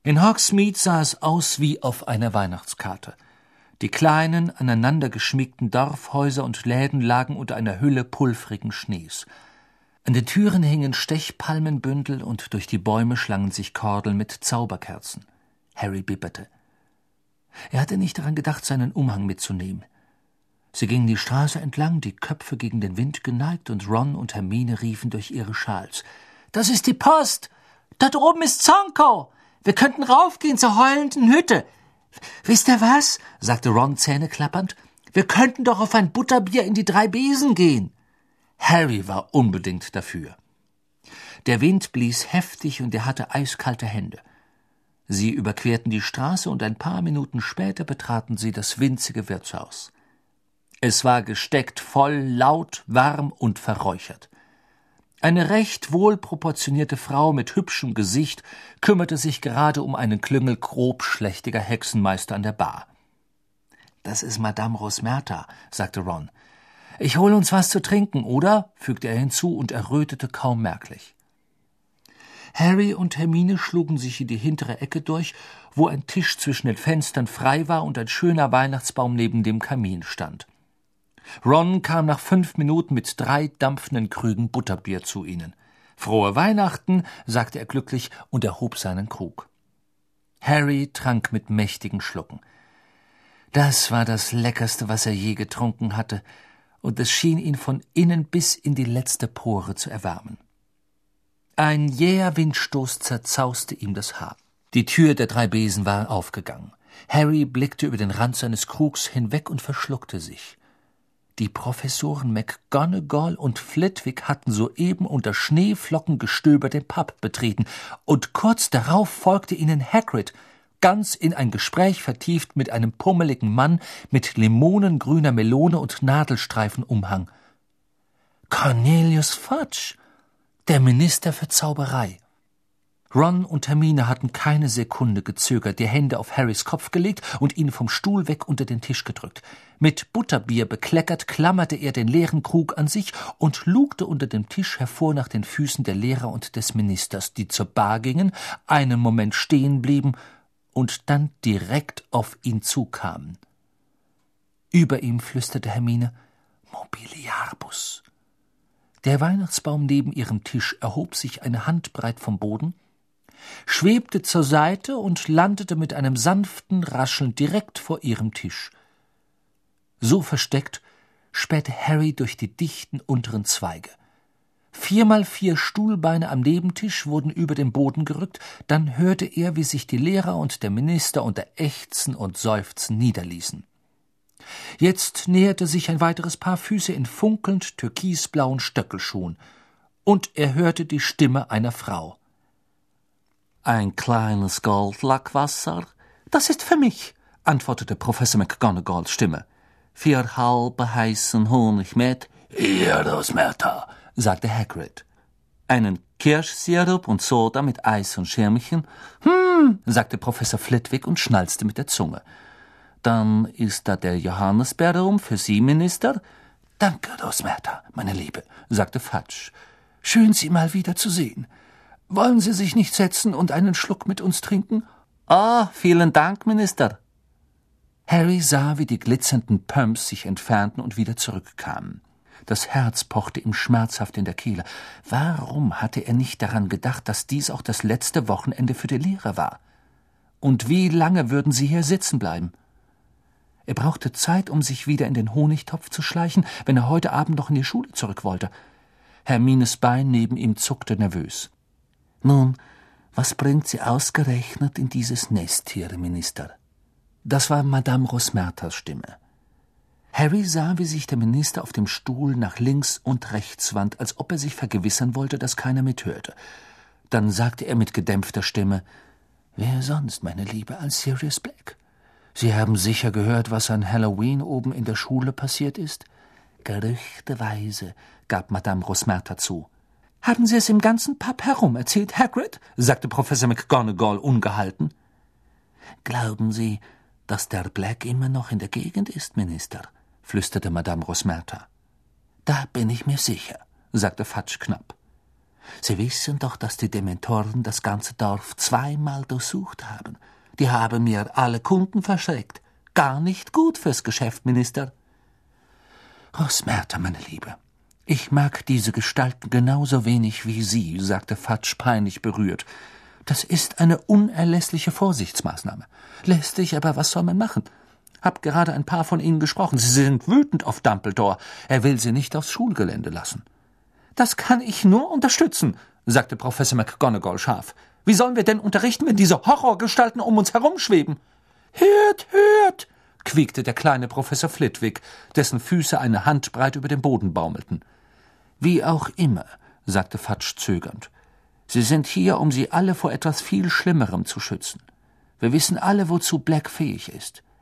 In Hogsmeade sah es aus wie auf einer Weihnachtskarte. Die kleinen, aneinander geschmiegten Dorfhäuser und Läden lagen unter einer Hülle pulvrigen Schnees. An den Türen hingen Stechpalmenbündel und durch die Bäume schlangen sich Kordeln mit Zauberkerzen. Harry bibberte. Er hatte nicht daran gedacht, seinen Umhang mitzunehmen. Sie gingen die Straße entlang, die Köpfe gegen den Wind geneigt, und Ron und Hermine riefen durch ihre Schals: »Das ist die Post! Dort oben ist Zonko! Wir könnten raufgehen zur heulenden Hütte! Wisst ihr was?« sagte Ron zähneklappernd. »Wir könnten doch auf ein Butterbier in die 3 Besen gehen!« Harry war unbedingt dafür. Der Wind blies heftig und er hatte eiskalte Hände. Sie überquerten die Straße und ein paar Minuten später betraten sie das winzige Wirtshaus. Es war gesteckt voll, laut, warm und verräuchert. Eine recht wohlproportionierte Frau mit hübschem Gesicht kümmerte sich gerade um einen Klüngel grobschlächtiger Hexenmeister an der Bar. »Das ist Madame Rosmerta«, sagte Ron. »Ich hole uns was zu trinken, oder?« fügte er hinzu und errötete kaum merklich. Harry und Hermine schlugen sich in die hintere Ecke durch, wo ein Tisch zwischen den Fenstern frei war und ein schöner Weihnachtsbaum neben dem Kamin stand. Ron kam nach 5 Minuten mit 3 dampfenden Krügen Butterbier zu ihnen. »Frohe Weihnachten«, sagte er glücklich und erhob seinen Krug. Harry trank mit mächtigen Schlucken. Das war das Leckerste, was er je getrunken hatte, und es schien ihn von innen bis in die letzte Pore zu erwärmen. Ein jäher Windstoß zerzauste ihm das Haar. Die Tür der 3 Besen war aufgegangen. Harry blickte über den Rand seines Krugs hinweg und verschluckte sich. Die Professoren McGonagall und Flitwick hatten soeben unter Schneeflockengestöber den Pub betreten, und kurz darauf folgte ihnen Hagrid, ganz in ein Gespräch vertieft mit einem pummeligen Mann mit limonengrüner Melone und Nadelstreifenumhang. Cornelius Fudge, der Minister für Zauberei. Ron und Hermine hatten keine Sekunde gezögert, die Hände auf Harrys Kopf gelegt und ihn vom Stuhl weg unter den Tisch gedrückt. Mit Butterbier bekleckert klammerte er den leeren Krug an sich und lugte unter dem Tisch hervor nach den Füßen der Lehrer und des Ministers, die zur Bar gingen, einen Moment stehen blieben und dann direkt auf ihn zukamen. Über ihm flüsterte Hermine: »Mobiliarbus.« Der Weihnachtsbaum neben ihrem Tisch erhob sich eine Handbreit vom Boden, schwebte zur Seite und landete mit einem sanften Rascheln direkt vor ihrem Tisch. So versteckt spähte Harry durch die dichten unteren Zweige. 4x4 Stuhlbeine am Nebentisch wurden über den Boden gerückt, dann hörte er, wie sich die Lehrer und der Minister unter Ächzen und Seufzen niederließen. Jetzt näherte sich ein weiteres Paar Füße in funkelnd türkisblauen Stöckelschuhen, und er hörte die Stimme einer Frau. »Ein kleines Goldlackwasser?« »Das ist für mich«, antwortete Professor McGonagalls Stimme. 4 halbe heißen Honig mit »Hier, Rosmerta«, sagte Hagrid. »Einen Kirschsirup und Soda mit Eis und Schirmchen?« sagte Professor Flitwick und schnalzte mit der Zunge. »Dann ist da der Johannisbeerbaum für Sie, Minister?« »Danke, Rosmerta, meine Liebe«, sagte Fudge. »Schön, Sie mal wieder zu sehen. Wollen Sie sich nicht setzen und einen Schluck mit uns trinken?« »Ah, vielen Dank, Minister.« Harry sah, wie die glitzernden Pumps sich entfernten und wieder zurückkamen. Das Herz pochte ihm schmerzhaft in der Kehle. Warum hatte er nicht daran gedacht, dass dies auch das letzte Wochenende für die Lehrer war? Und wie lange würden sie hier sitzen bleiben? Er brauchte Zeit, um sich wieder in den Honigtopf zu schleichen, wenn er heute Abend noch in die Schule zurück wollte. Hermines Bein neben ihm zuckte nervös. »Nun, was bringt Sie ausgerechnet in dieses Nest hier, Minister?« Das war Madame Rosmertas Stimme. Harry sah, wie sich der Minister auf dem Stuhl nach links und rechts wand, als ob er sich vergewissern wollte, dass keiner mithörte. Dann sagte er mit gedämpfter Stimme: »Wer sonst, meine Liebe, als Sirius Black? Sie haben sicher gehört, was an Halloween oben in der Schule passiert ist?« »Gerüchteweise«, gab Madame Rosmerta zu. »Haben Sie es im ganzen Pub herum erzählt, Hagrid?« sagte Professor McGonagall ungehalten. »Glauben Sie, dass der Black immer noch in der Gegend ist, Minister?« flüsterte Madame Rosmerta. »Da bin ich mir sicher«, sagte Fudge knapp. Sie wissen doch, dass die Dementoren das ganze Dorf 2-mal durchsucht haben. Die haben mir alle Kunden verschreckt. Gar nicht gut fürs Geschäft, Minister. Rosmerta, meine Liebe, ich mag diese Gestalten genauso wenig wie Sie, sagte Fudge peinlich berührt. Das ist eine unerlässliche Vorsichtsmaßnahme. Lästig, aber was soll man machen? Hab gerade ein paar von ihnen gesprochen. Sie sind wütend auf Dumbledore. Er will sie nicht aufs Schulgelände lassen. Das kann ich nur unterstützen, sagte Professor McGonagall scharf. Wie sollen wir denn unterrichten, wenn diese Horrorgestalten um uns herumschweben? Hört, hört, quiekte der kleine Professor Flitwick, dessen Füße eine Handbreit über dem Boden baumelten. Wie auch immer, sagte Fudge zögernd. Sie sind hier, um sie alle vor etwas viel Schlimmerem zu schützen. Wir wissen alle, wozu Black fähig ist.